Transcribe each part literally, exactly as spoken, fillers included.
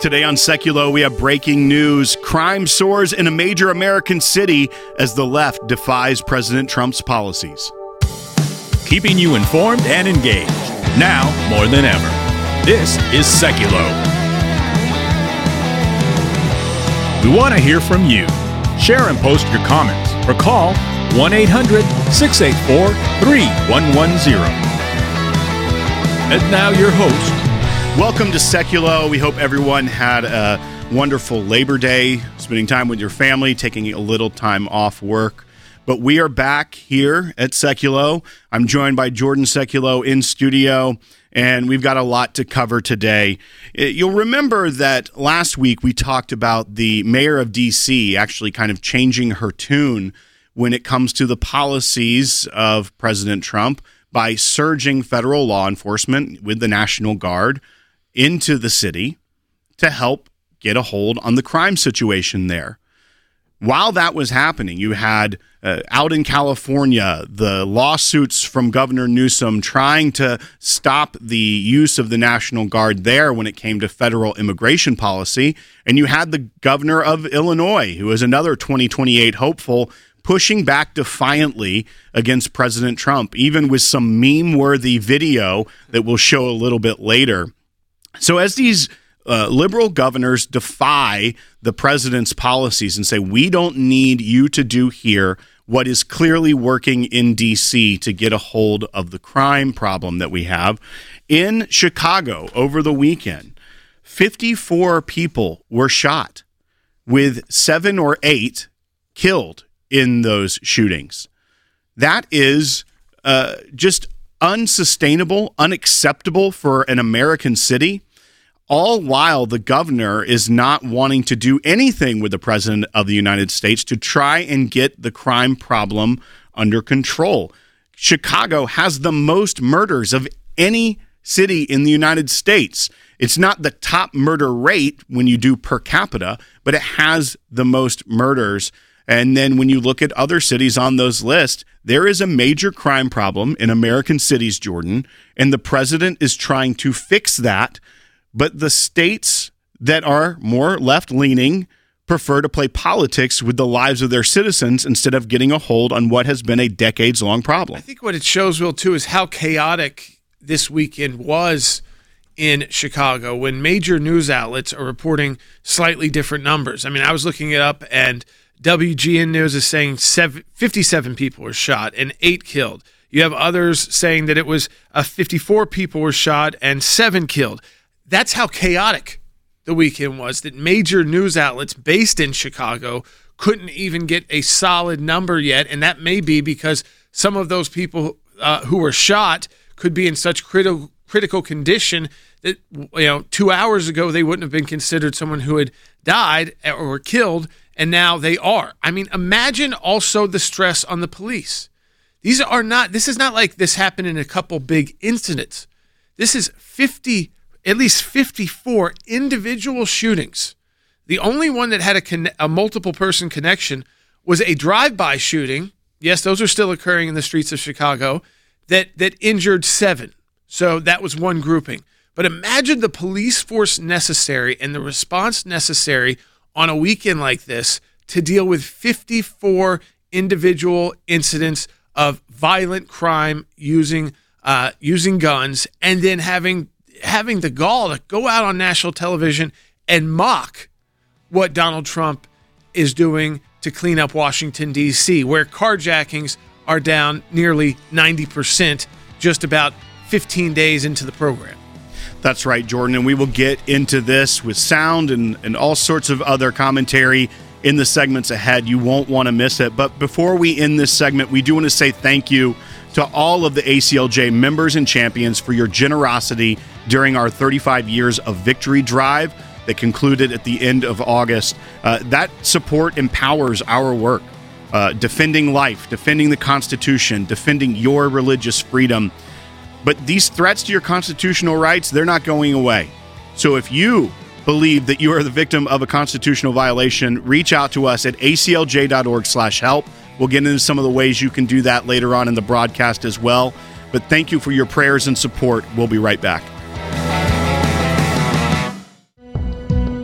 Today on Seculo, we have breaking news. Crime soars in a major American city as the left defies President Trump's policies. Keeping you informed and engaged, now more than ever. This is Seculo. We want to hear from you. Share and post your comments or call one eight hundred, six eight four, three one one zero. And now your host. Welcome to Seculo. We hope everyone had a wonderful Labor Day, spending time with your family, taking a little time off work. But we are back here at Seculo. I'm joined by Jordan Seculo in studio, and we've got a lot to cover today. You'll remember that last week we talked about the mayor of D C actually kind of changing her tune when it comes to the policies of President Trump by surging federal law enforcement with the National Guard into the city to help get a hold on the crime situation there. While that was happening, you had uh, out in California, the lawsuits from Governor Newsom trying to stop the use of the National Guard there when it came to federal immigration policy. And you had the governor of Illinois, who is another twenty twenty-eight hopeful, pushing back defiantly against President Trump, even with some meme-worthy video that we'll show a little bit later. So as these uh, liberal governors defy the president's policies and say, we don't need you to do here what is clearly working in D C to get a hold of the crime problem that we have, in Chicago over the weekend, fifty-four people were shot, with seven or eight killed in those shootings. That is uh, just unsustainable, unacceptable for an American city, all while the governor is not wanting to do anything with the president of the United States to try and get the crime problem under control. Chicago has the most murders of any city in the United States. It's not the top murder rate when you do per capita, but it has the most murders. And then when you look at other cities on those lists, there is a major crime problem in American cities, Jordan, and the president is trying to fix that. But the states that are more left-leaning prefer to play politics with the lives of their citizens instead of getting a hold on what has been a decades-long problem. I think what it shows, Will, too, is how chaotic this weekend was in Chicago when major news outlets are reporting slightly different numbers. I mean, I was looking it up, and W G N News is saying fifty-seven people were shot and eight killed. You have others saying that it was uh, fifty-four people were shot and seven killed. That's how chaotic the weekend was, that major news outlets based in Chicago couldn't even get a solid number yet, and that may be because some of those people uh, who were shot could be in such critical critical condition that, you know, two hours ago they wouldn't have been considered someone who had died or were killed, and now they are. I mean, imagine also the stress on the police. These are not, this is not like this happened in a couple big incidents. This is fifty, at least fifty-four individual shootings. The only one that had a, con- a multiple person connection was a drive-by shooting. Yes, those are still occurring in the streets of Chicago, that, that injured seven. So that was one grouping. But imagine the police force necessary and the response necessary on a weekend like this to deal with fifty-four individual incidents of violent crime using uh, using guns, and then having having the gall to go out on national television and mock what Donald Trump is doing to clean up Washington, D C, where carjackings are down nearly ninety percent just about fifteen days into the program. That's right, Jordan, and we will get into this with sound and, and all sorts of other commentary in the segments ahead. You won't want to miss it. But before we end this segment, we do want to say thank you to all of the A C L J members and champions for your generosity during our thirty-five years of victory drive that concluded at the end of August. Uh, that support empowers our work, uh, defending life, defending the Constitution, defending your religious freedom. But these threats to your constitutional rights, they're not going away. So if you believe that you are the victim of a constitutional violation, reach out to us at A C L J dot org slash help. We'll get into some of the ways you can do that later on in the broadcast as well. But thank you for your prayers and support. We'll be right back.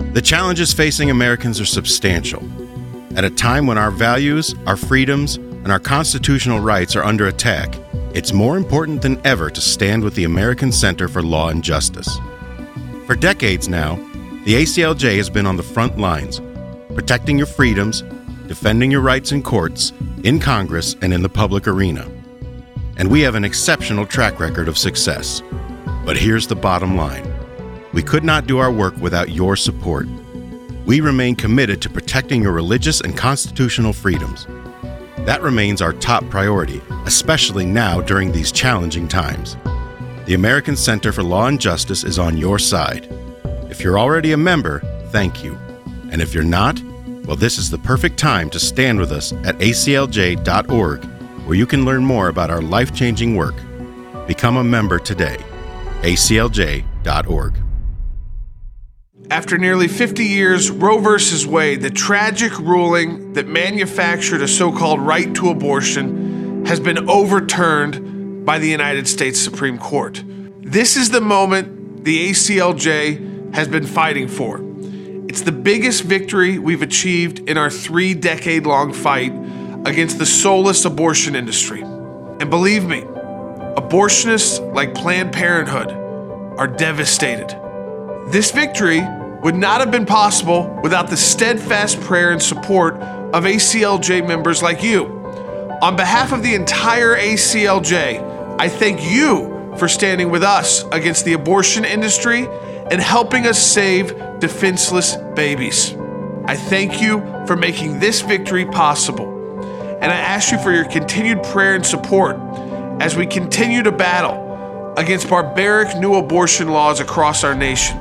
The challenges facing Americans are substantial. At a time when our values, our freedoms, and our constitutional rights are under attack, it's more important than ever to stand with the American Center for Law and Justice. For decades now, the A C L J has been on the front lines, protecting your freedoms, defending your rights in courts, in Congress, and in the public arena. And we have an exceptional track record of success. But here's the bottom line. We could not do our work without your support. We remain committed to protecting your religious and constitutional freedoms. That remains our top priority, especially now during these challenging times. The American Center for Law and Justice is on your side. If you're already a member, thank you. And if you're not, well, this is the perfect time to stand with us at A C L J dot org, where you can learn more about our life-changing work. Become a member today. A C L J dot org. After nearly fifty years, Roe versus Wade, the tragic ruling that manufactured a so-called right to abortion, has been overturned by the United States Supreme Court. This is the moment the A C L J has been fighting for. It's the biggest victory we've achieved in our three-decade-long fight against the soulless abortion industry. And believe me, abortionists like Planned Parenthood are devastated. This victory would not have been possible without the steadfast prayer and support of A C L J members like you. On behalf of the entire A C L J, I thank you for standing with us against the abortion industry and helping us save defenseless babies. I thank you for making this victory possible. And I ask you for your continued prayer and support as we continue to battle against barbaric new abortion laws across our nation.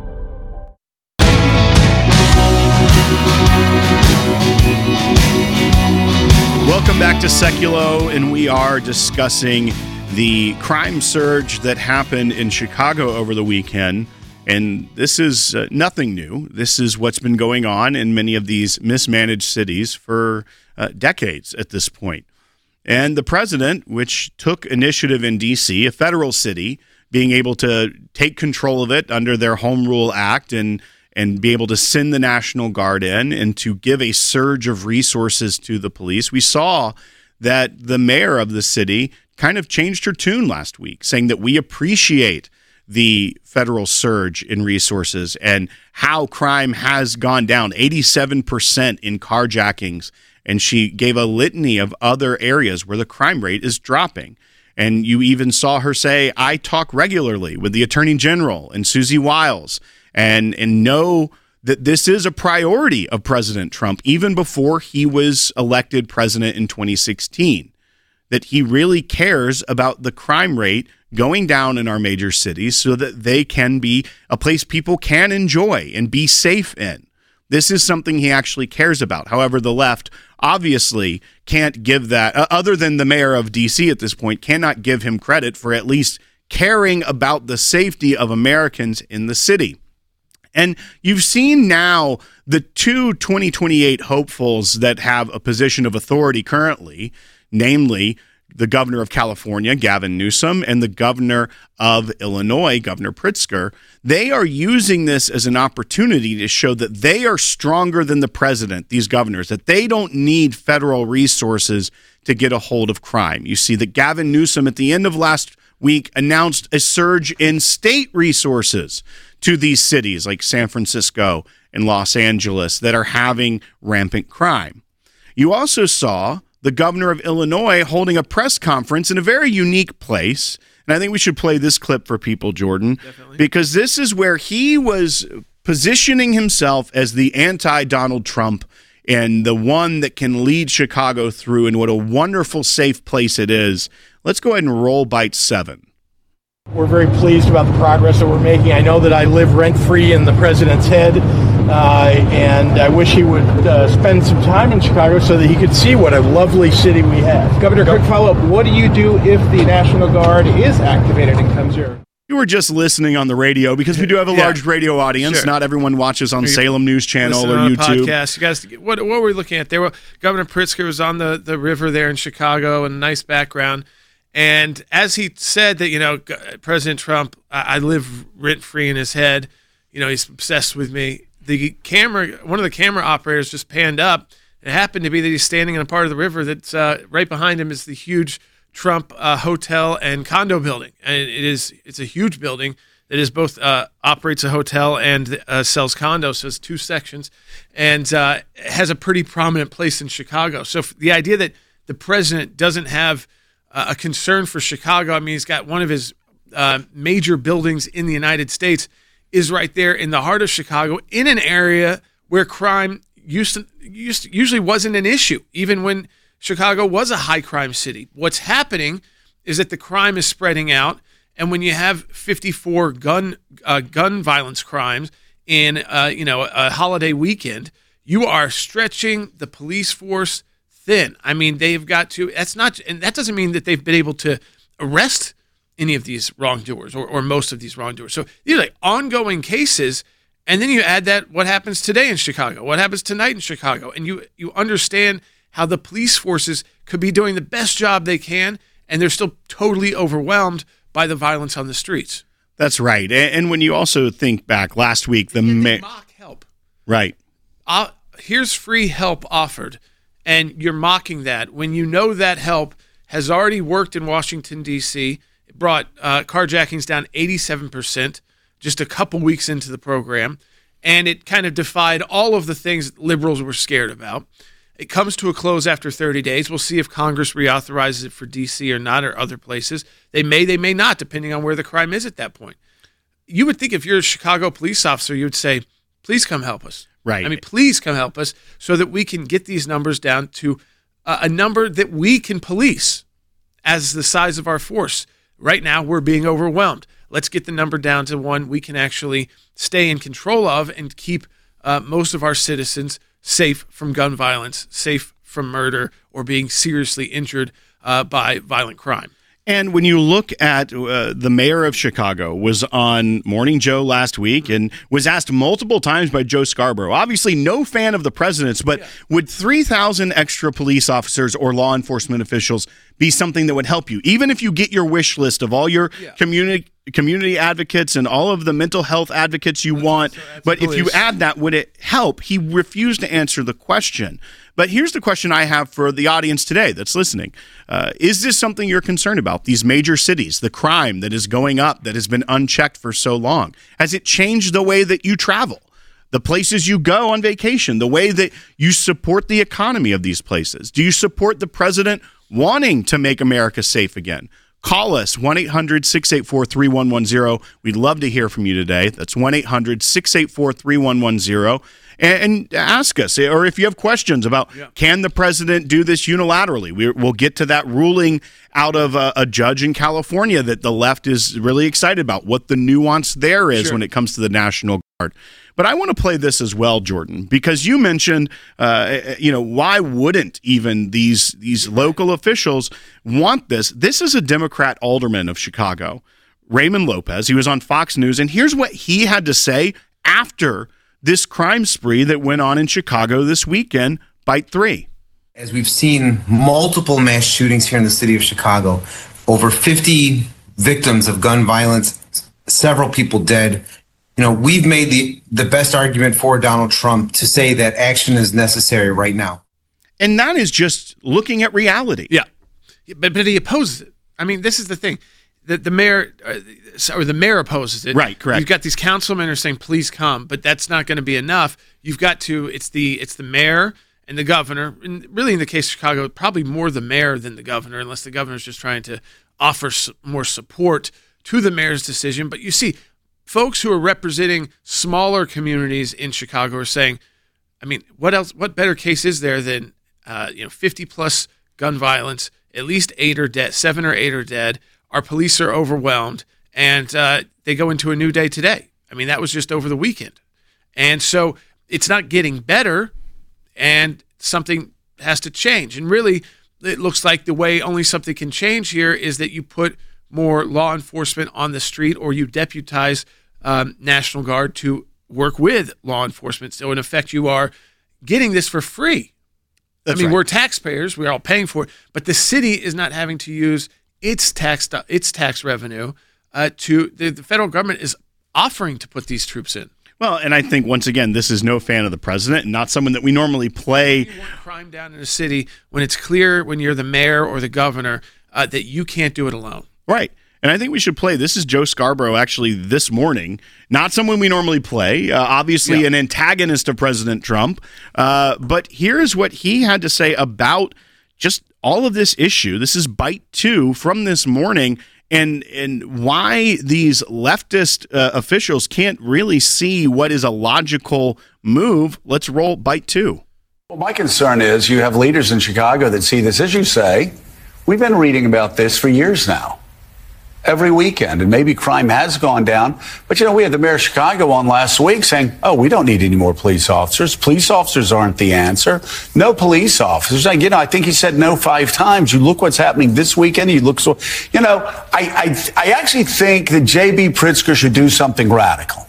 Welcome back to Seculo, and we are discussing the crime surge that happened in Chicago over the weekend. And this is uh, nothing new. This is what's been going on in many of these mismanaged cities for uh, decades at this point. And the president, which took initiative in D C, a federal city, being able to take control of it under their Home Rule Act and and be able to send the National Guard in and to give a surge of resources to the police. We saw that the mayor of the city kind of changed her tune last week, saying that we appreciate the federal surge in resources and how crime has gone down eighty-seven percent in carjackings. And she gave a litany of other areas where the crime rate is dropping. And you even saw her say, I talk regularly with the Attorney General and Susie Wiles and, and know that this is a priority of President Trump, even before he was elected president in twenty sixteen, that he really cares about the crime rate going down in our major cities so that they can be a place people can enjoy and be safe in. This is something he actually cares about. However, the left obviously can't give that, uh, other than the mayor of D C at this point, cannot give him credit for at least caring about the safety of Americans in the city. And you've seen now the two twenty twenty-eight hopefuls that have a position of authority currently, namely the governor of California, Gavin Newsom, and the governor of Illinois, Governor Pritzker. They are using this as an opportunity to show that they are stronger than the president, these governors, that they don't need federal resources to get a hold of crime. You see that Gavin Newsom at the end of last week announced a surge in state resources to these cities like San Francisco and Los Angeles that are having rampant crime. You also saw the governor of Illinois holding a press conference in a very unique place. And I think we should play this clip for people, Jordan, Definitely. Because this is where he was positioning himself as the anti-Donald Trump and the one that can lead Chicago through, and what a wonderful, safe place it is. Let's go ahead and roll bite seven. We're very pleased about the progress that we're making. I know that I live rent-free in the president's head, uh, and I wish he would uh, spend some time in Chicago so that he could see what a lovely city we have. Governor, quick follow-up. What do you do if the National Guard is activated and comes here? You were just listening on the radio because we do have a Yeah. large radio audience. Sure. Not everyone watches on Salem News Channel Listen or on a YouTube. Podcast. You guys, what, what were we looking at? There were Governor Pritzker was on the, the river there in Chicago, and a nice background. And as he said that, you know, President Trump, I, I live rent free in his head. you know, he's obsessed with me. The camera, one of the camera operators just panned up. It happened to be that he's standing in a part of the river that's uh, right behind him is the huge Trump uh, hotel and condo building. And it is, it's a huge building that is both uh, operates a hotel and uh, sells condos. So it's two sections and uh, has a pretty prominent place in Chicago. So the idea that the president doesn't have uh, a concern for Chicago, I mean, he's got one of his uh, major buildings in the United States is right there in the heart of Chicago in an area where crime used to, used to, usually wasn't an issue, even when Chicago was a high crime city. What's happening is that the crime is spreading out, and when you have fifty-four gun uh, gun violence crimes in uh, you know a holiday weekend, you are stretching the police force thin. I mean, they've got to. That's not, and that doesn't mean that they've been able to arrest any of these wrongdoers or, or most of these wrongdoers. So these are like ongoing cases. And then you add that what happens today in Chicago, what happens tonight in Chicago, and you you understand how the police forces could be doing the best job they can, and they're still totally overwhelmed by the violence on the streets. That's right. And, and when you also think back last week, the ma- mock help, right? Uh, here's free help offered, and you're mocking that when you know that help has already worked in Washington D C. It brought uh, carjackings down eighty-seven percent. Just a couple weeks into the program, and it kind of defied all of the things that liberals were scared about. It comes to a close after thirty days. We'll see if Congress reauthorizes it for D C or not, or other places. They may, they may not, depending on where the crime is at that point. You would think if you're a Chicago police officer, you would say, please come help us. Right. I mean, please come help us so that we can get these numbers down to uh, a number that we can police as the size of our force. Right now, we're being overwhelmed. Let's get the number down to one we can actually stay in control of and keep uh, most of our citizens safe from gun violence, safe from murder, or being seriously injured uh, by violent crime. And when you look at uh, the mayor of Chicago was on Morning Joe last week and was asked multiple times by Joe Scarborough, obviously no fan of the president's, but yeah. would three thousand extra police officers or law enforcement officials be something that would help you? Even if you get your wish list of all your yeah. community community advocates and all of the mental health advocates you Let's want, but if you add that, would it help? He refused to answer the question. But here's the question I have for the audience today that's listening. Uh, is this something you're concerned about? These major cities, the crime that is going up that has been unchecked for so long. Has it changed the way that you travel? The places you go on vacation, the way that you support the economy of these places? Do you support the president wanting to make America safe again? Call us, one eight hundred six eight four three one one zero. We'd love to hear from you today. That's one eight hundred six eight four three one one zero. And, and ask us, or if you have questions about, yeah. can the president do this unilaterally? We, we'll get to that ruling out of a, a judge in California that the left is really excited about, what the nuance there is sure. when it comes to the National Guard. But I want to play this as well, Jordan, because you mentioned, uh, you know, why wouldn't even these these local officials want this? This is a Democrat alderman of Chicago, Raymond Lopez. He was on Fox News, and here's what he had to say after this crime spree that went on in Chicago this weekend, Bite three. As we've seen multiple mass shootings here in the city of Chicago, over fifty victims of gun violence, several people dead. You know, we've made the, the best argument for Donald Trump to say that action is necessary right now. And that is just looking at reality. Yeah. But but he opposes it. I mean, this is the thing. The, the mayor uh, or the mayor opposes it. Right, correct. You've got these councilmen who are saying, please come, but that's not going to be enough. You've got to, it's the it's the mayor and the governor, and really in the case of Chicago, probably more the mayor than the governor, unless the governor's just trying to offer more support to the mayor's decision. But you see, folks who are representing smaller communities in Chicago are saying, I mean, what else? What better case is there than uh, you know, fifty plus gun violence? At least eight are dead, seven or eight are dead. Our police are overwhelmed, and uh, they go into a new day today. I mean, that was just over the weekend, and so it's not getting better, and something has to change. And really, it looks like the way only something can change here is that you put more law enforcement on the street, or you deputize um, National Guard to work with law enforcement. So in effect, you are getting this for free. That's I mean, right. We're taxpayers; we're all paying for it, but the city is not having to use its tax its tax revenue uh, to the, the federal government is offering to put these troops in. Well, and I think, once again, this is no fan of the president and not someone that we normally play. You want crime down in a city when it's clear when you're the mayor or the governor uh, that you can't do it alone. Right. And I think we should play. This is Joe Scarborough actually this morning, not someone we normally play, uh, obviously yeah. an antagonist of President Trump. Uh, but here's what he had to say about just all of this issue. This is bite two from this morning, and and why these leftist uh, officials can't really see what is a logical move. Let's roll bite two. Well, my concern is you have leaders in Chicago that see this, as you say. We've been reading about this for years now. Every weekend, and maybe crime has gone down. But, you know, we had the mayor of Chicago on last week saying, oh, we don't need any more police officers. Police officers aren't the answer. No police officers. Like, you know, I think he said no five times. You look what's happening this weekend. You look so, you know, I, I, I actually think that J B. Pritzker should do something radical.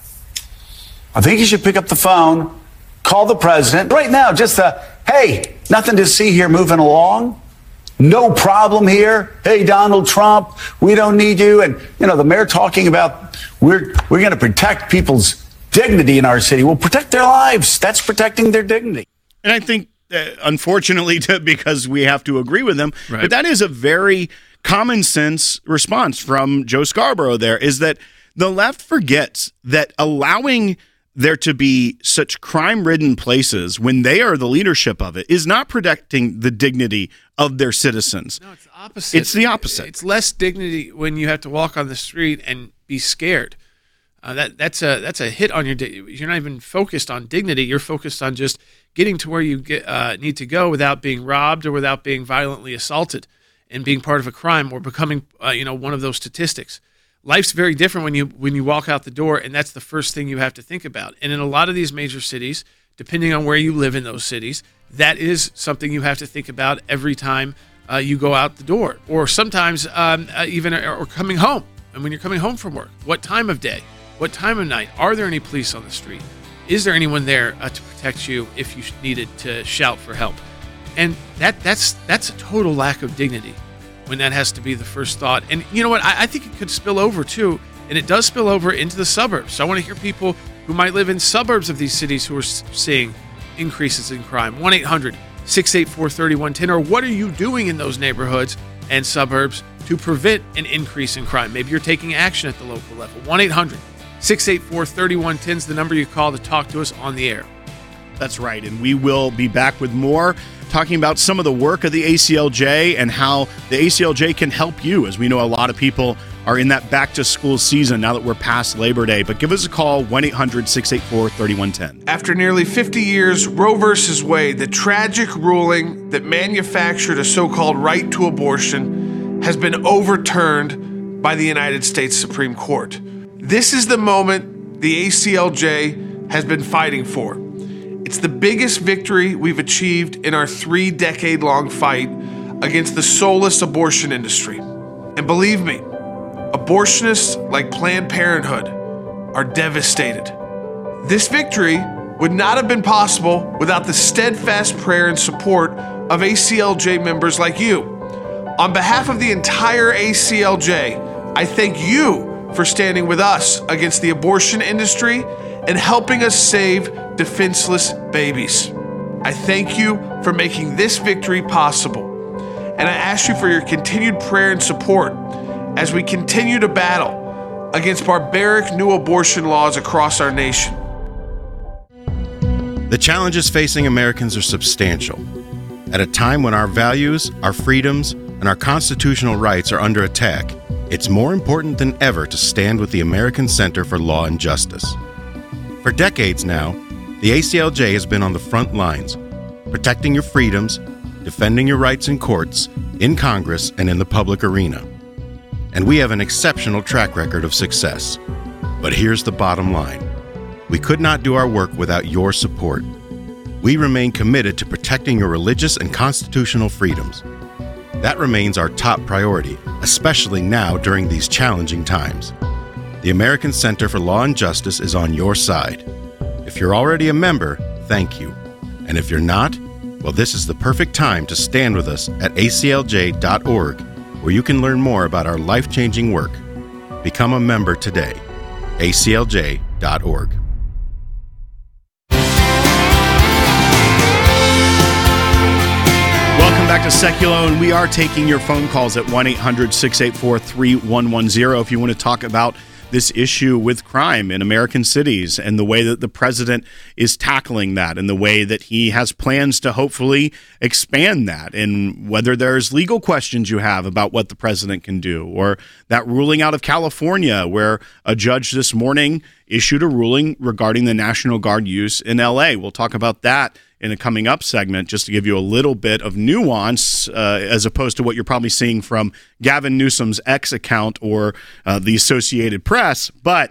I think he should pick up the phone, call the president right now, just a, hey, nothing to see here moving along. No problem here. Hey, Donald Trump, we don't need you. And, you know, the mayor talking about we're we're going to protect people's dignity in our city. Well, protect their lives. That's protecting their dignity. And I think, uh, unfortunately, to, because we have to agree with them, right. but that is a very common sense response from Joe Scarborough there, is that the left forgets that allowing there to be such crime-ridden places when they are the leadership of it is not protecting the dignity of their citizens. No, it's the opposite. It's the opposite. It's less dignity when you have to walk on the street and be scared. Uh, that that's a that's a hit on your. Di- you're not even focused on dignity. You're focused on just getting to where you get, uh, need to go without being robbed or without being violently assaulted, and being part of a crime or becoming uh, you know one of those statistics. Life's very different when you when you walk out the door, and that's the first thing you have to think about. And in a lot of these major cities, depending on where you live in those cities, that is something you have to think about every time uh, you go out the door, or sometimes um, uh, even or coming home. And when you're coming home from work, what time of day, what time of night? Are there any police on the street? Is there anyone there uh, to protect you if you needed to shout for help? And that that's that's a total lack of dignity when that has to be the first thought. And you know what? I, I think it could spill over too, and it does spill over into the suburbs. So I want to hear people who might live in suburbs of these cities who are seeing increases in crime. one eight hundred six eight four three one one zero, or what are you doing in those neighborhoods and suburbs to prevent an increase in crime? Maybe you're taking action at the local level. one eight hundred six eight four three one one zero is the number you call to talk to us on the air. That's right, and we will be back with more, talking about some of the work of the A C L J and how the A C L J can help you. As we know, a lot of people are in that back-to-school season now that we're past Labor Day. But give us a call, one eight hundred six eight four three one one zero. After nearly fifty years, Roe versus Wade, the tragic ruling that manufactured a so-called right to abortion, has been overturned by the United States Supreme Court. This is the moment the A C L J has been fighting for. It's the biggest victory we've achieved in our three-decade-long fight against the soulless abortion industry. And believe me, abortionists like Planned Parenthood are devastated. This victory would not have been possible without the steadfast prayer and support of A C L J members like you. On behalf of the entire A C L J, I thank you for standing with us against the abortion industry and helping us save defenseless babies. I thank you for making this victory possible. And I ask you for your continued prayer and support as we continue to battle against barbaric new abortion laws across our nation. The challenges facing Americans are substantial. At a time when our values, our freedoms, and our constitutional rights are under attack, it's more important than ever to stand with the American Center for Law and Justice. For decades now, the A C L J has been on the front lines, protecting your freedoms, defending your rights in courts, in Congress, and in the public arena. And we have an exceptional track record of success. But here's the bottom line. We could not do our work without your support. We remain committed to protecting your religious and constitutional freedoms. That remains our top priority, especially now during these challenging times. The American Center for Law and Justice is on your side. If you're already a member, thank you. And if you're not, well, this is the perfect time to stand with us at A C L J dot org, where you can learn more about our life-changing work. Become a member today. A C L J dot org. to Seculo, and we are taking your phone calls at one eight hundred six eight four three one one zero if you want to talk about this issue with crime in American cities and the way that the president is tackling that and the way that he has plans to hopefully expand that, and whether there's legal questions you have about what the president can do, or that ruling out of California where a judge this morning issued a ruling regarding the National Guard use in L A. We'll talk about that in a coming up segment, just to give you a little bit of nuance uh, as opposed to what you're probably seeing from Gavin Newsom's X account or uh, the Associated Press. But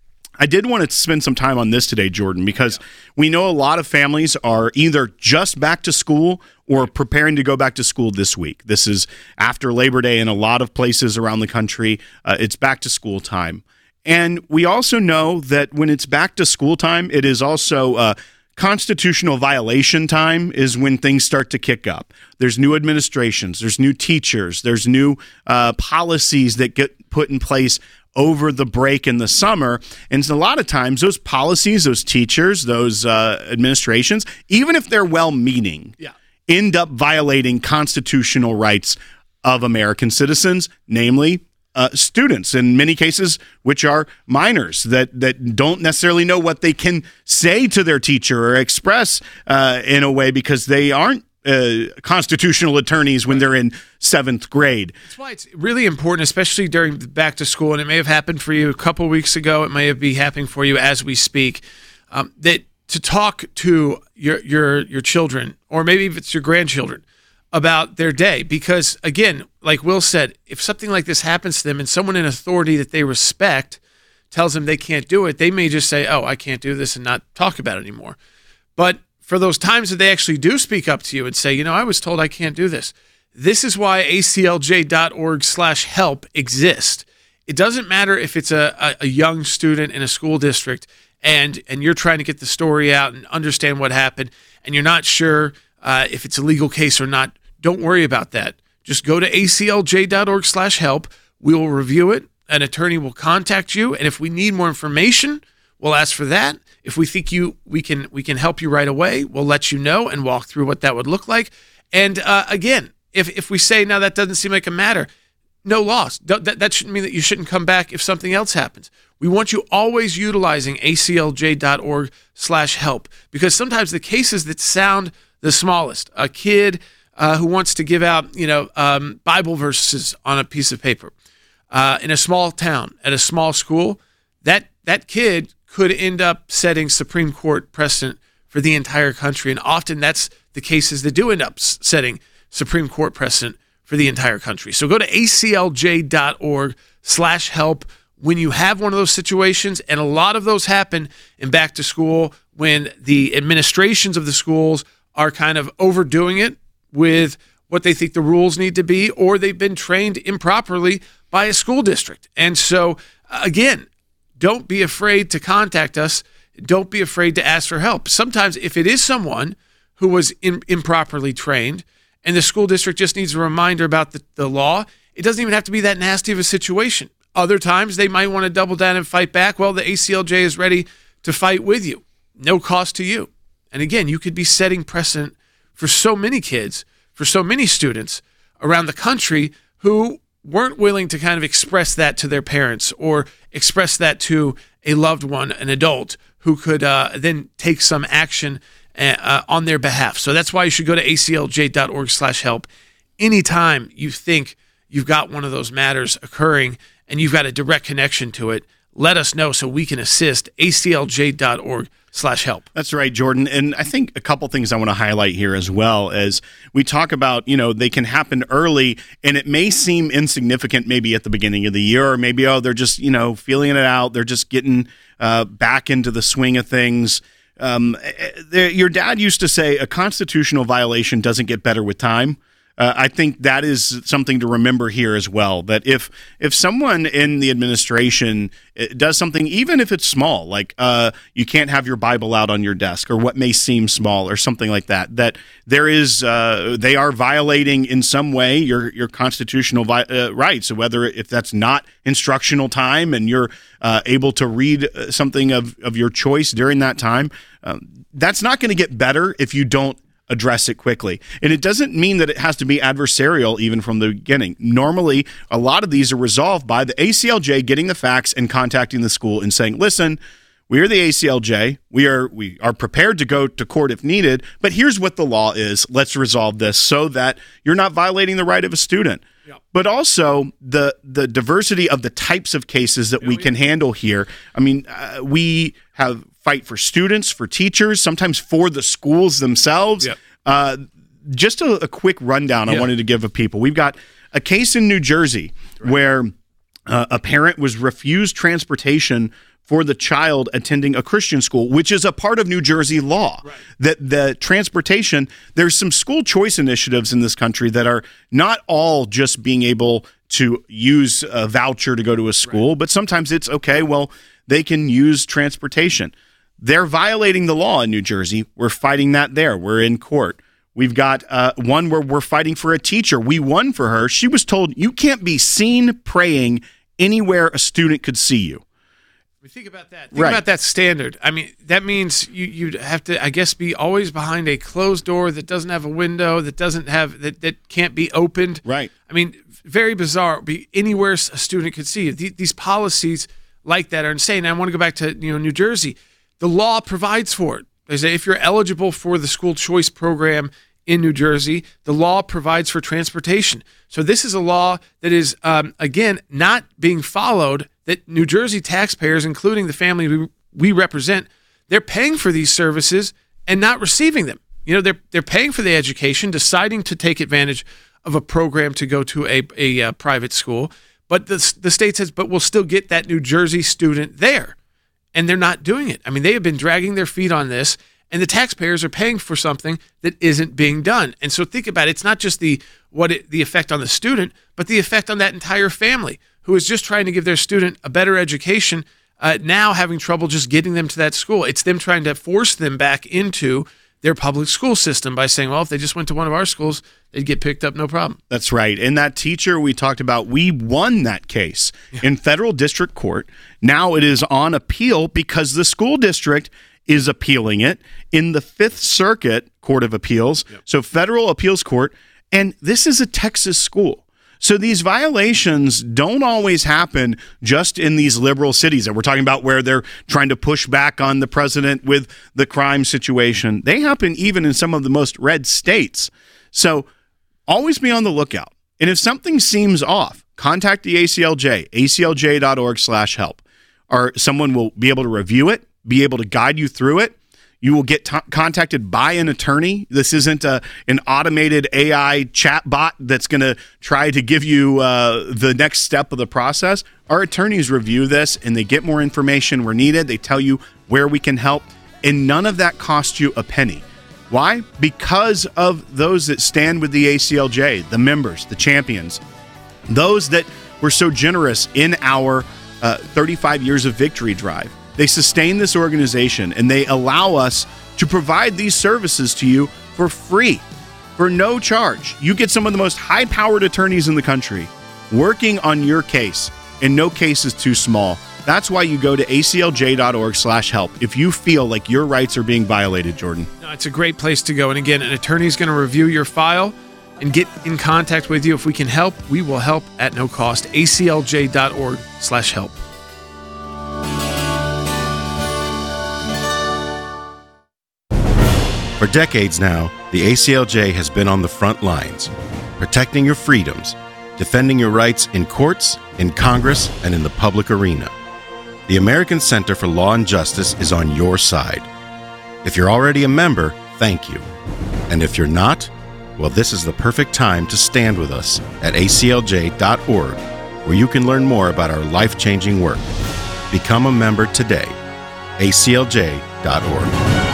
I did want to spend some time on this today, Jordan, because yeah. we know a lot of families are either just back to school or preparing to go back to school this week. This is after Labor Day in a lot of places around the country. Uh, it's back to school time. And we also know that when it's back to school time, it is also uh, constitutional violation time is when things start to kick up. There's new administrations, there's new teachers, there's new uh, policies that get put in place over the break in the summer. And a lot of times those policies, those teachers, those uh, administrations, even if they're well-meaning, yeah. end up violating constitutional rights of American citizens, namely Uh, students, in many cases, which are minors that, that don't necessarily know what they can say to their teacher or express uh, in a way because they aren't uh, constitutional attorneys when they're in seventh grade. That's why it's really important, especially during back to school, and it may have happened for you a couple weeks ago, it may be happening for you as we speak, um, that to talk to your your your children, or maybe if it's your grandchildren, about their day. Because again, like Will said, if something like this happens to them and someone in authority that they respect tells them they can't do it, they may just say, oh, I can't do this, and not talk about it anymore. But for those times that they actually do speak up to you and say, you know, I was told I can't do this. This is why A C L J dot org slash help exists. It doesn't matter if it's a, a, a young student in a school district and, and you're trying to get the story out and understand what happened, and you're not sure uh, if it's a legal case or not. Don't worry about that. Just go to A C L J dot org slash help. We will review it. An attorney will contact you, and if we need more information, we'll ask for that. If we think you we can we can help you right away, we'll let you know and walk through what that would look like. And uh, again, if if we say, no, that doesn't seem like a matter, no loss. That, that shouldn't mean that you shouldn't come back if something else happens. We want you always utilizing A C L J dot org slash help, because sometimes the cases that sound the smallest, a kid Uh, who wants to give out, you know, um, Bible verses on a piece of paper uh, in a small town at a small school, that that kid could end up setting Supreme Court precedent for the entire country. And often that's the cases that do end up setting Supreme Court precedent for the entire country. So go to A C L J dot org slash help when you have one of those situations. And a lot of those happen in back to school when the administrations of the schools are kind of overdoing it with what they think the rules need to be, or they've been trained improperly by a school district. And so, again, don't be afraid to contact us. Don't be afraid to ask for help. Sometimes if it is someone who was in, improperly trained and the school district just needs a reminder about the, the law, it doesn't even have to be that nasty of a situation. Other times they might want to double down and fight back. Well, the A C L J is ready to fight with you. No cost to you. And again, you could be setting precedent for so many kids, for so many students around the country who weren't willing to kind of express that to their parents or express that to a loved one, an adult, who could uh, then take some action uh, on their behalf. So that's why you should go to A C L J dot org slash help anytime you think you've got one of those matters occurring and you've got a direct connection to it. Let us know so we can assist. A C L J dot org slash help. That's right, Jordan. And I think a couple things I want to highlight here as well as we talk about, you know, they can happen early and it may seem insignificant maybe at the beginning of the year, or maybe, oh, they're just, you know, feeling it out. They're just getting uh, back into the swing of things. Um, your dad used to say a constitutional violation doesn't get better with time. Uh, I think that is something to remember here as well, that if if someone in the administration does something, even if it's small, like uh, you can't have your Bible out on your desk or what may seem small or something like that, that there is uh, they are violating in some way your your constitutional vi- uh, rights. So whether if that's not instructional time and you're uh, able to read something of, of your choice during that time, um, that's not going to get better if you don't address it quickly. And it doesn't mean that it has to be adversarial even from the beginning. Normally, a lot of these are resolved by the A C L J getting the facts and contacting the school and saying, listen, we are the A C L J. We are we are prepared to go to court if needed, but here's what the law is. Let's resolve this so that you're not violating the right of a student. Yep. But also the the diversity of the types of cases that we can handle here. I mean, uh, we have fight for students, for teachers, sometimes for the schools themselves. Yep. Uh, just a, a quick rundown yep. I wanted to give of people. We've got a case in New Jersey right. where uh, a parent was refused transportation for the child attending a Christian school, which is a part of New Jersey law. Right. That the transportation, there's some school choice initiatives in this country that are not all just being able to use a voucher to go to a school, right. but sometimes it's, okay, well, they can use transportation. They're violating the law in New Jersey. We're fighting that there. We're in court. We've got uh, one where we're fighting for a teacher. We won for her. She was told, you can't be seen praying anywhere a student could see you. Think about that. Think right. about that standard. I mean, that means you, you'd have to, I guess, be always behind a closed door that doesn't have a window, that doesn't have, that, that can't be opened. Right. I mean, very bizarre. Be anywhere a student could see you. These policies like that are insane. And I want to go back to, you know, New Jersey. The law provides for it. They say if you're eligible for the school choice program in New Jersey, the law provides for transportation. So this is a law that is, um, again, not being followed, that New Jersey taxpayers, including the family we, we represent, they're paying for these services and not receiving them. You know, they're they're paying for the education, deciding to take advantage of a program to go to a, a, a private school, but the, the state says, but we'll still get that New Jersey student there. And they're not doing it. I mean, they have been dragging their feet on this, and the taxpayers are paying for something that isn't being done. And so think about it. It's not just the what it, the effect on the student, but the effect on that entire family who is just trying to give their student a better education, uh, now having trouble just getting them to that school. It's them trying to force them back into their public school system by saying, well, if they just went to one of our schools, they'd get picked up, no problem. That's right. And that teacher we talked about, we won that case yeah. in federal district court. Now it is on appeal because the school district is appealing it in the Fifth Circuit Court of Appeals, yep. so federal appeals court, and this is a Texas school. So these violations don't always happen just in these liberal cities that we're talking about where they're trying to push back on the president with the crime situation. They happen even in some of the most red states. So always be on the lookout. And if something seems off, contact the A C L J, A C L J dot org slash help, or someone will be able to review it, be able to guide you through it. You will get t- contacted by an attorney. This isn't a, an automated A I chat bot that's going to try to give you uh, the next step of the process. Our attorneys review this, and they get more information where needed. They tell you where we can help, and none of that costs you a penny. Why? Because of those that stand with the A C L J, the members, the champions, those that were so generous in our uh, thirty-five years of victory drive. They sustain this organization, and they allow us to provide these services to you for free, for no charge. You get some of the most high-powered attorneys in the country working on your case, and no case is too small. That's why you go to A C L J dot org slash help if you feel like your rights are being violated, Jordan. No, it's a great place to go. And again, an attorney is going to review your file and get in contact with you. If we can help, we will help at no cost. A C L J dot org slash help. For decades now, the A C L J has been on the front lines, protecting your freedoms, defending your rights in courts, in Congress, and in the public arena. The American Center for Law and Justice is on your side. If you're already a member, thank you. And if you're not, well, this is the perfect time to stand with us at A C L J dot org, where you can learn more about our life-changing work. Become a member today. A C L J dot org.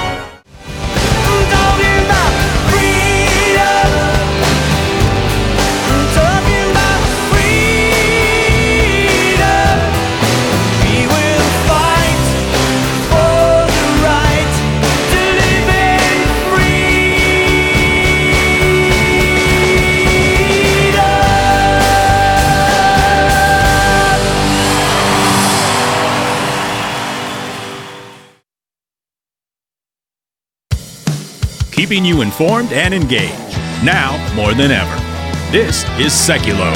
keeping you informed and engaged. Now more than ever. This is Seculo.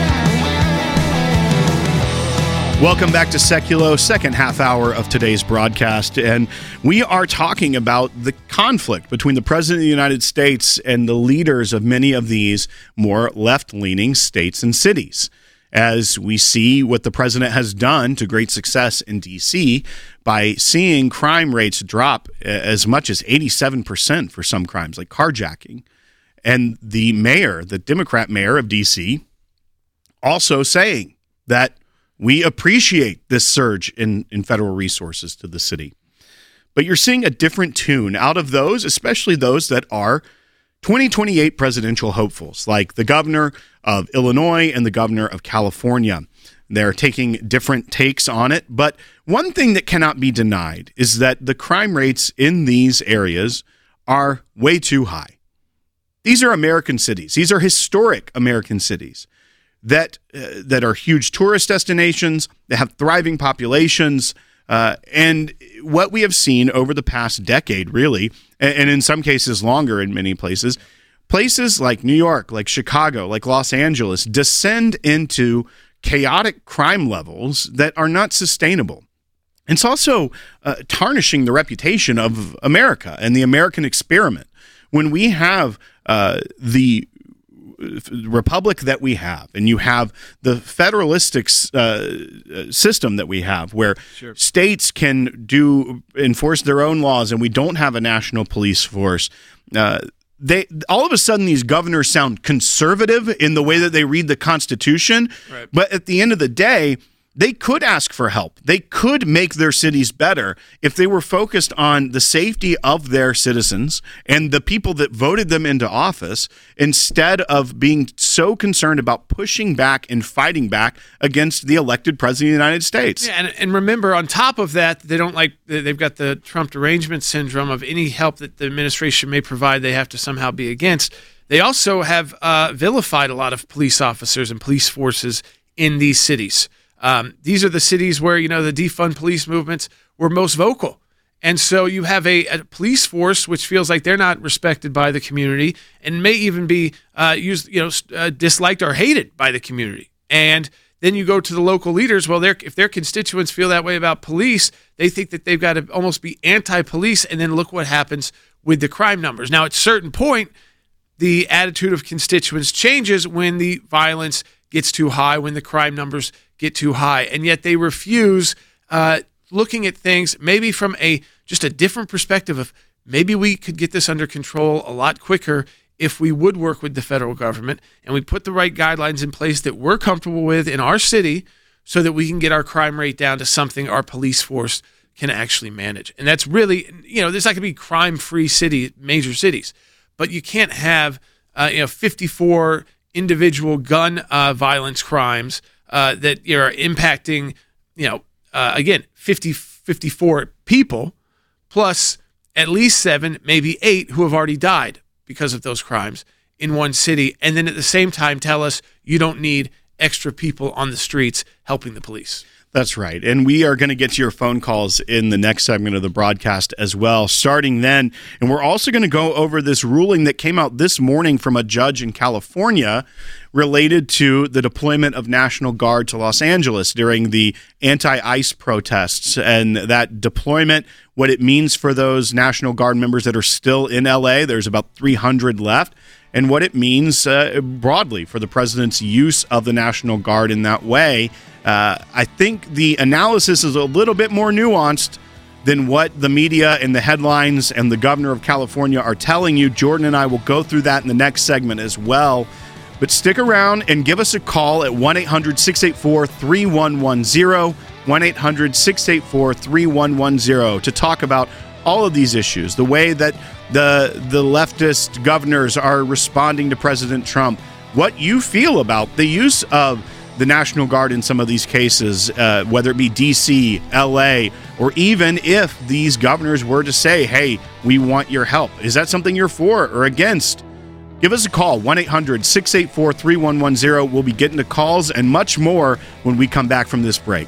Welcome back to Seculo, second half hour of today's broadcast. And we are talking about the conflict between the President of the United States and the leaders of many of these more left-leaning states and cities. As we see what the president has done to great success in D C by seeing crime rates drop as much as eighty-seven percent for some crimes like carjacking. And the mayor, the Democrat mayor of D C, also saying that we appreciate this surge in, in federal resources to the city. But you're seeing a different tune out of those, especially those that are twenty twenty-eight presidential hopefuls, like the governor of Illinois and the governor of California. They're taking different takes on it. But one thing that cannot be denied is that the crime rates in these areas are way too high. These are American cities. These are historic American cities that uh, that are huge tourist destinations. They have thriving populations. Uh, and what we have seen over the past decade, really, and, and in some cases longer in many places, places like New York, like Chicago, like Los Angeles, descend into chaotic crime levels that are not sustainable. It's also uh, tarnishing the reputation of America and the American experiment. When we have uh, the republic that we have, and you have the federalistic uh, system that we have, where sure. states can do enforce their own laws, and we don't have a national police force. Uh, they all of a sudden these governors sound conservative in the way that they read the Constitution, right. But at the end of the day, they could ask for help. They could make their cities better if they were focused on the safety of their citizens and the people that voted them into office, instead of being so concerned about pushing back and fighting back against the elected president of the United States. Yeah, and, and remember, on top of that, they don't like they've got the Trump derangement syndrome of any help that the administration may provide, they have to somehow be against. They also have uh, vilified a lot of police officers and police forces in these cities. Um, these are the cities where, you know, the defund police movements were most vocal. And so you have a, a police force which feels like they're not respected by the community and may even be uh, used, you know, uh, disliked or hated by the community. And then you go to the local leaders. Well, if their constituents feel that way about police, they think that they've got to almost be anti-police. And then look what happens with the crime numbers. Now, at a certain point, the attitude of constituents changes when the violence gets too high, when the crime numbers get too high, and yet they refuse uh, looking at things maybe from a just a different perspective of maybe we could get this under control a lot quicker if we would work with the federal government and we put the right guidelines in place that we're comfortable with in our city so that we can get our crime rate down to something our police force can actually manage. And that's really, you know, there's not going to be crime-free city, major cities, but you can't have, uh, you know, fifty-four individual gun uh, violence crimes uh, that are impacting, you know, uh, again, fifty, fifty-four people, plus at least seven, maybe eight who have already died because of those crimes in one city. And then at the same time tell us you don't need extra people on the streets helping the police. That's right. And we are going to get to your phone calls in the next segment of the broadcast as well, starting then. And we're also going to go over this ruling that came out this morning from a judge in California related to the deployment of National Guard to Los Angeles during the anti-ICE protests, and that deployment, what it means for those National Guard members that are still in L A. There's about three hundred left. And what it means uh, broadly for the president's use of the National Guard in that way. Uh, I think the analysis is a little bit more nuanced than what the media and the headlines and the governor of California are telling you. Jordan and I will go through that in the next segment as well. But stick around and give us a call at one eight hundred six eight four three one one zero, one eight hundred six eight four three one one zero, to talk about all of these issues, the way that the the leftist governors are responding to President Trump, what you feel about the use of the National Guard in some of these cases, uh, whether it be D C, L A, or even if these governors were to say, hey, we want your help. Is that something you're for or against? Give us a call, one eight hundred six eight four three one one zero. We'll be getting to calls and much more when we come back from this break.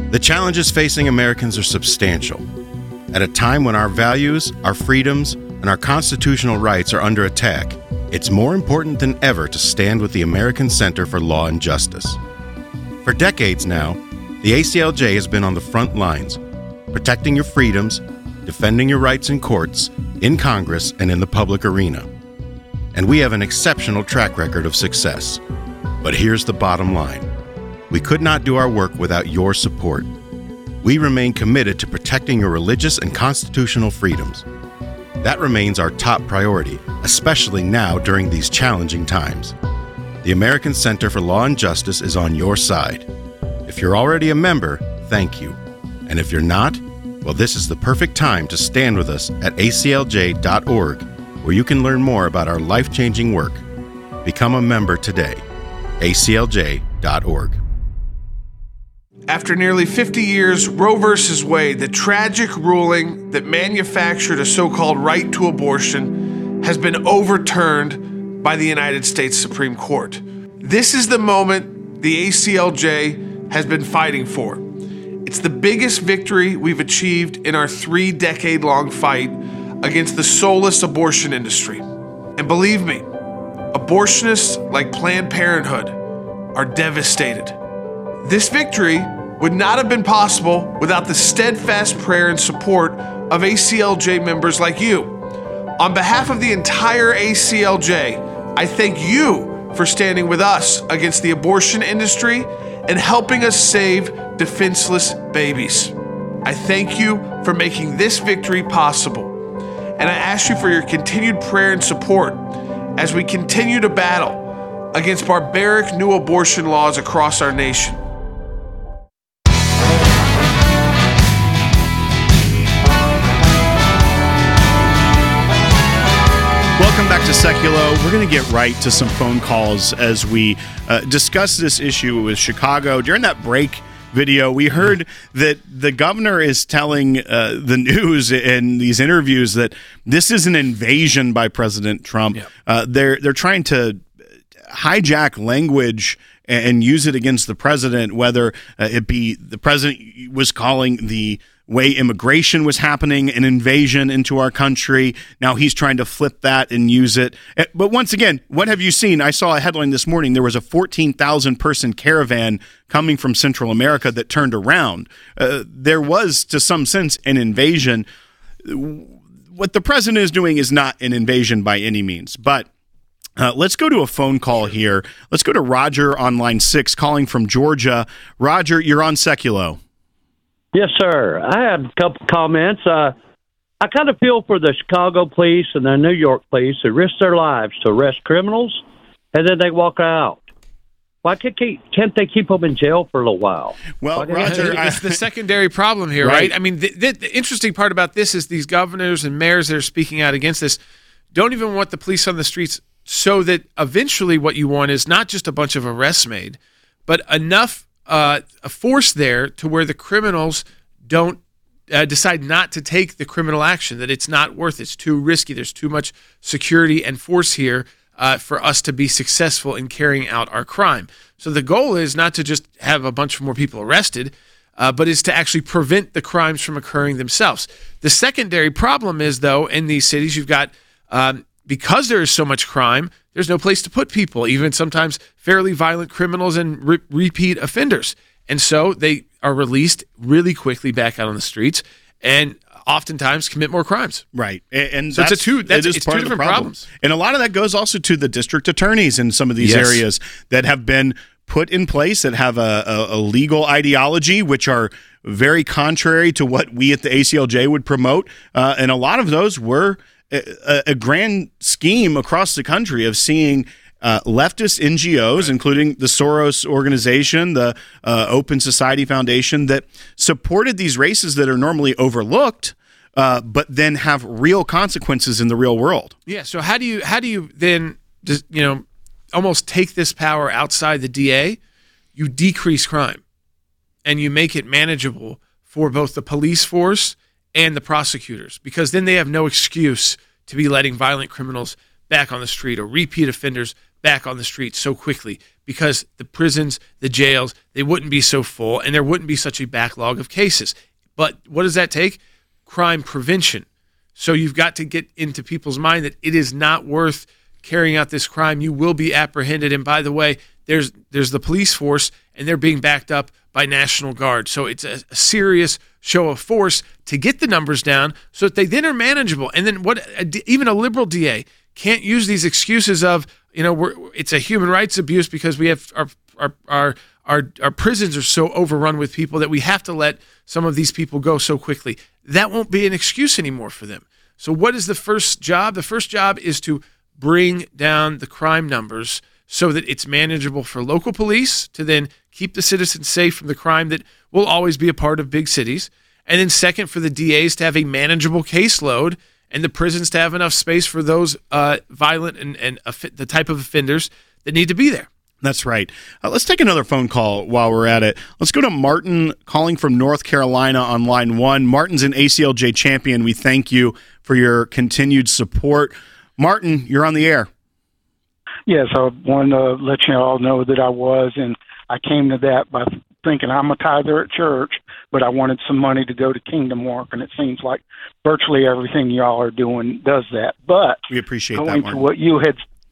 The challenges facing Americans are substantial. At a time when our values, our freedoms, and our constitutional rights are under attack, it's more important than ever to stand with the American Center for Law and Justice. For decades now, the A C L J has been on the front lines, protecting your freedoms, defending your rights in courts, in Congress, and in the public arena. And we have an exceptional track record of success. But here's the bottom line. We could not do our work without your support. We remain committed to protecting your religious and constitutional freedoms. That remains our top priority, especially now during these challenging times. The American Center for Law and Justice is on your side. If you're already a member, thank you. And if you're not, well, this is the perfect time to stand with us at A C L J dot org, where you can learn more about our life-changing work. Become a member today. A C L J dot org. After nearly fifty years, Roe versus Wade, the tragic ruling that manufactured a so-called right to abortion, has been overturned by the United States Supreme Court. This is the moment the A C L J has been fighting for. It's the biggest victory we've achieved in our three-decade-long fight against the soulless abortion industry. And believe me, abortionists like Planned Parenthood are devastated. This victory would not have been possible without the steadfast prayer and support of A C L J members like you. On behalf of the entire A C L J, I thank you for standing with us against the abortion industry and helping us save defenseless babies. I thank you for making this victory possible. And I ask you for your continued prayer and support as we continue to battle against barbaric new abortion laws across our nation. Welcome back to Seculo. We're going to get right to some phone calls as we uh, discuss this issue with Chicago. During that break video, we heard that the governor is telling uh, the news in these interviews that this is an invasion by President Trump. Yeah. Uh, they're they're trying to hijack language and use it against the president, whether uh, it be the president was calling the way immigration was happening an invasion into our country. Now he's trying to flip that and use it. But once again, what have you seen? I saw a headline this morning. There was a fourteen thousand person caravan coming from Central America that turned around. Uh, there was, to some sense, an invasion. What the president is doing is not an invasion by any means, but Uh, let's go to a phone call here. Let's go to Roger on line six, calling from Georgia. Roger, you're on Seculo. Yes, sir. I have a couple comments. Uh, I kind of feel for the Chicago police and the New York police who risk their lives to arrest criminals, and then they walk out. Why can't, keep, can't they keep them in jail for a little while? Well, Roger, it's the secondary problem here, right? right? I mean, the, the, the interesting part about this is these governors and mayors that are speaking out against this don't even want the police on the streets, so that eventually what you want is not just a bunch of arrests made, but enough uh, a force there to where the criminals don't uh, decide not to take the criminal action, that it's not worth it. It's too risky. There's too much security and force here uh, for us to be successful in carrying out our crime. So the goal is not to just have a bunch of more people arrested, uh, but is to actually prevent the crimes from occurring themselves. The secondary problem is, though, in these cities, you've got um, because there is so much crime, there's no place to put people, even sometimes fairly violent criminals and re- repeat offenders. And so they are released really quickly back out on the streets and oftentimes commit more crimes. Right. And, and so that's, it's a two, that's, it is it's part two of the different problem. problems. And a lot of that goes also to the district attorneys in some of these yes. areas that have been put in place that have a, a, a legal ideology, which are very contrary to what we at the A C L J would promote. Uh, and a lot of those were A, a grand scheme across the country of seeing uh, leftist N G Os, right. including the Soros organization, the uh, Open Society Foundation, that supported these races that are normally overlooked, uh, but then have real consequences in the real world. Yeah. So how do you how do you then just, you know almost take this power outside the D A? You decrease crime, and you make it manageable for both the police force and the prosecutors, because then they have no excuse to be letting violent criminals back on the street or repeat offenders back on the street so quickly, because the prisons, the jails, they wouldn't be so full and there wouldn't be such a backlog of cases. But what does that take? Crime prevention. So you've got to get into people's mind that it is not worth carrying out this crime. You will be apprehended. And by the way, there's there's the police force, and they're being backed up by National Guard. So it's a, a serious show of force to get the numbers down so that they then are manageable. And then what? Even a liberal D A can't use these excuses of, you know, we're, it's a human rights abuse because we have our our our our, our prisons are so overrun with people that we have to let some of these people go so quickly. That won't be an excuse anymore for them. So what is the first job? The first job is to bring down the crime numbers so that it's manageable for local police to then keep the citizens safe from the crime that will always be a part of big cities. And then second, for the D As to have a manageable caseload and the prisons to have enough space for those uh, violent and, and uh, the type of offenders that need to be there. That's right. Uh, let's take another phone call while we're at it. Let's go to Martin calling from North Carolina on line one. Martin's an A C L J champion. We thank you for your continued support. Martin, you're on the air. Yes, I wanted to let you all know that I was, and I came to that by thinking I'm a tither at church, but I wanted some money to go to kingdom work, and it seems like virtually everything y'all are doing does that. But we appreciate going that, Martin. to what you had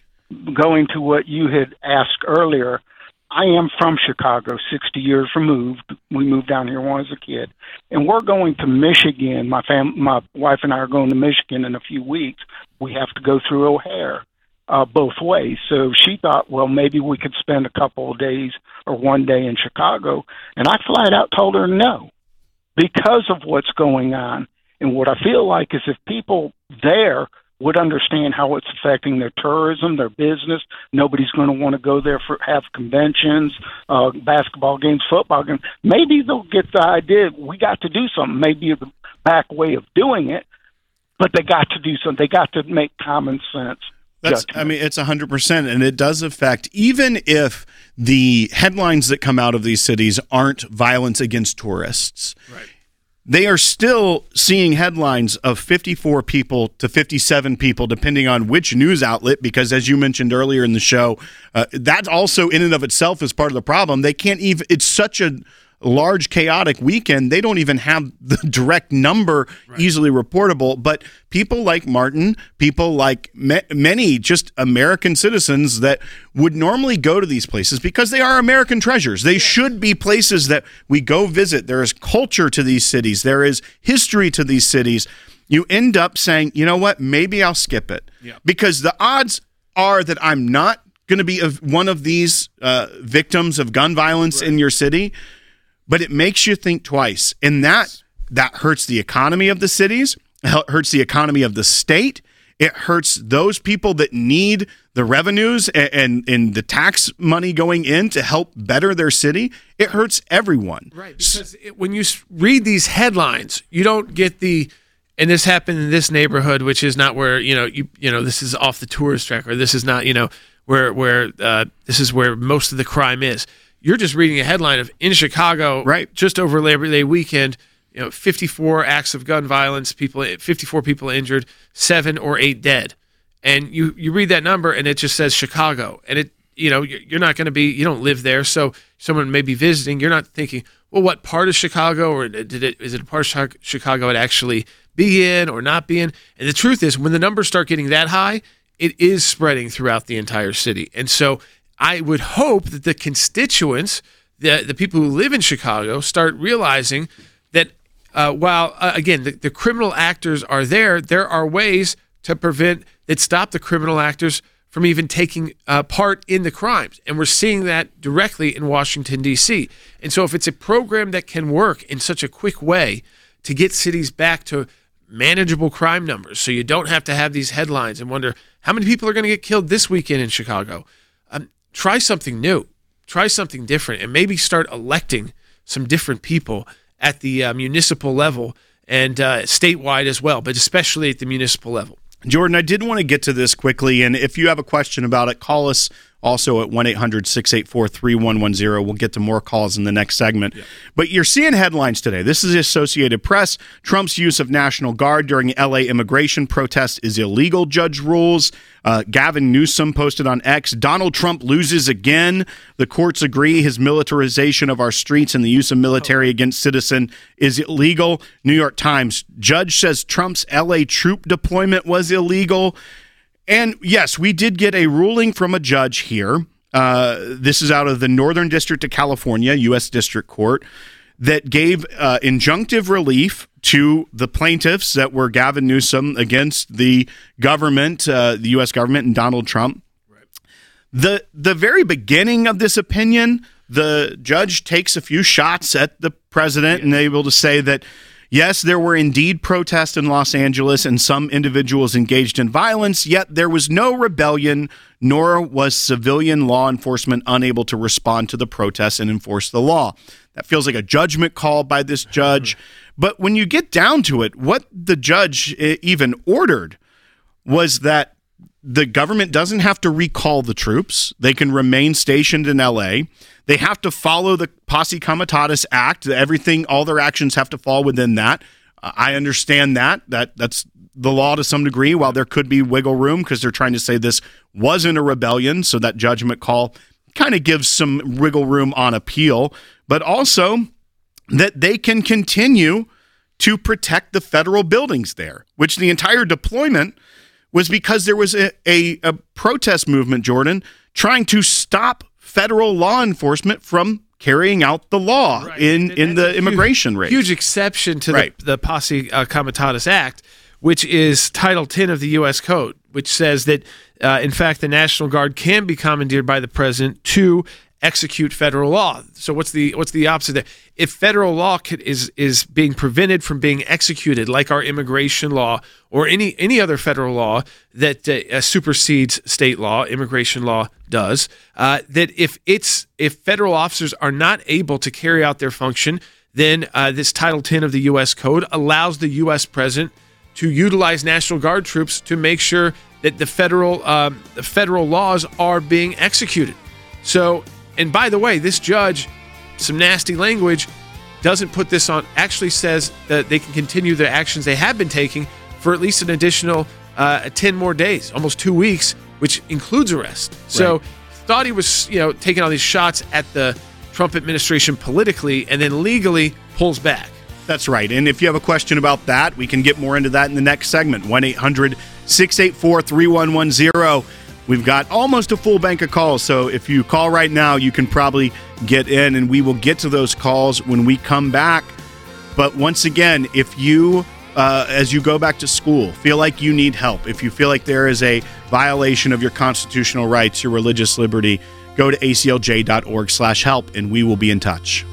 going to what you had asked earlier, I am from Chicago, sixty years removed. We moved down here when I was a kid, and we're going to Michigan. My fam, my wife and I are going to Michigan in a few weeks. We have to go through O'Hare uh, both ways. So she thought, well, maybe we could spend a couple of days or one day in Chicago, and I flat out told her no because of what's going on. And what I feel like is if people there would understand how it's affecting their tourism, their business. Nobody's going to want to go there for have conventions, uh, basketball games, football games. Maybe they'll get the idea we got to do something. Maybe the back way of doing it, but they got to do something. They got to make common sense. That's, I mean, it's one hundred percent, and it does affect, even if the headlines that come out of these cities aren't violence against tourists. Right. They are still seeing headlines of fifty-four people to fifty-seven people, depending on which news outlet, because as you mentioned earlier in the show, uh, that also in and of itself is part of the problem. They can't even, it's such a large, chaotic weekend, they don't even have the direct number right. easily reportable. But people like Martin, people like ma- many just American citizens that would normally go to these places because they are American treasures. They yeah. should be places that we go visit. There is culture to these cities. There is history to these cities. You end up saying, you know what, maybe I'll skip it. Yeah. Because the odds are that I'm not going to be a, one of these uh, victims of gun violence right. in your city. But it makes you think twice, and that that hurts the economy of the cities, it hurts the economy of the state, it hurts those people that need the revenues and, and, and the tax money going in to help better their city. It hurts everyone. Right, because it, when you read these headlines, you don't get the, and this happened in this neighborhood, which is not where, you know, you you know, this is off the tourist track, or this is not, you know, where, where uh, this is where most of the crime is. You're just reading a headline of in Chicago, right? Just over Labor Day weekend, you know, fifty-four acts of gun violence, people, fifty-four people injured, seven or eight dead, and you you read that number and it just says Chicago, and it you know you're not going to be, you don't live there, so someone may be visiting, you're not thinking, well, what part of Chicago, or did it is it a part of Chicago it actually be in or not be in? And the truth is, when the numbers start getting that high, it is spreading throughout the entire city, and so I would hope that the constituents, the the people who live in Chicago, start realizing that uh, while, uh, again, the, the criminal actors are there, there are ways to prevent, that stop the criminal actors from even taking uh, part in the crimes. And we're seeing that directly in Washington, D C. And so if it's a program that can work in such a quick way to get cities back to manageable crime numbers, so you don't have to have these headlines and wonder how many people are going to get killed this weekend in Chicago, um, try something new, try something different, and maybe start electing some different people at the uh, municipal level and uh, statewide as well, but especially at the municipal level. Jordan, I did want to get to this quickly, and if you have a question about it, call us also at one eight hundred six eight four three one one zero. We'll get to more calls in the next segment. Yeah. But you're seeing headlines today. This is the Associated Press. Trump's use of National Guard during L A immigration protest is illegal, judge rules. Uh, Gavin Newsom posted on X, Donald Trump loses again. The courts agree his militarization of our streets and the use of military against citizen is illegal. New York Times, judge says Trump's L A troop deployment was illegal. And yes, we did get a ruling from a judge here. Uh, this is out of the Northern District of California, U S District Court, that gave uh, injunctive relief to the plaintiffs that were Gavin Newsom against the government, uh, the U S government and Donald Trump. Right. The the very beginning of this opinion, the judge takes a few shots at the president yeah. and able to say that, yes, there were indeed protests in Los Angeles and some individuals engaged in violence, yet there was no rebellion, nor was civilian law enforcement unable to respond to the protests and enforce the law. That feels like a judgment call by this judge. But when you get down to it, what the judge even ordered was that the government doesn't have to recall the troops. They can remain stationed in L A. They have to follow the Posse Comitatus Act. Everything, all their actions have to fall within that. Uh, I understand that. That that's the law to some degree, while there could be wiggle room because they're trying to say this wasn't a rebellion. So that judgment call kind of gives some wiggle room on appeal, but also that they can continue to protect the federal buildings there, which the entire deployment was because there was a, a, a protest movement, Jordan, trying to stop federal law enforcement from carrying out the law right. in, in the immigration huge, rate. Huge exception to right. the, the Posse uh, Comitatus Act, which is Title ten of the U S Code, which says that, uh, in fact, the National Guard can be commandeered by the president to execute federal law. So what's the what's the opposite there? If federal law could, is is being prevented from being executed, like our immigration law or any any other federal law that uh, supersedes state law, immigration law does, uh, that if it's if federal officers are not able to carry out their function, then uh, this Title ten of the U S Code allows the U S president to utilize National Guard troops to make sure that the federal um, the federal laws are being executed. So. And by the way, this judge, some nasty language, doesn't put this on, actually says that they can continue the actions they have been taking for at least an additional uh, ten more days, almost two weeks, which includes arrest. So right. thought he was, you know, taking all these shots at the Trump administration politically and then legally pulls back. That's right. And if you have a question about that, we can get more into that in the next segment. one eight hundred six eight four three one one zero. We've got almost a full bank of calls, so if you call right now, you can probably get in, and we will get to those calls when we come back. But once again, if you, uh, as you go back to school, feel like you need help, if you feel like there is a violation of your constitutional rights, your religious liberty, go to A C L J dot org slash help, and we will be in touch.